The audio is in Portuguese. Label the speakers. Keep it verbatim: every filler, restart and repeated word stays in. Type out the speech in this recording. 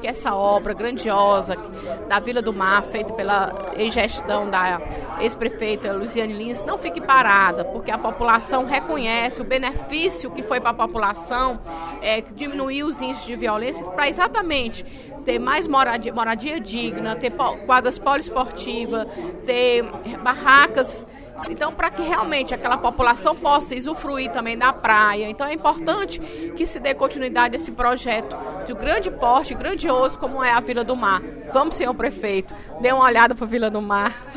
Speaker 1: que essa obra grandiosa da Vila do Mar, feita pela gestão da ex-prefeita Luziane Lins, não fique parada, porque a população reconhece o benefício que foi para a população, é, diminuir os índices de violência, para exatamente ter mais moradia, moradia digna, ter quadras poliesportivas, ter barracas. Então, para que realmente aquela população possa usufruir também da praia. Então, é importante que se dê continuidade a esse projeto de grande porte, grandioso, como é a Vila do Mar. Vamos, senhor prefeito, dê uma olhada para a Vila do Mar.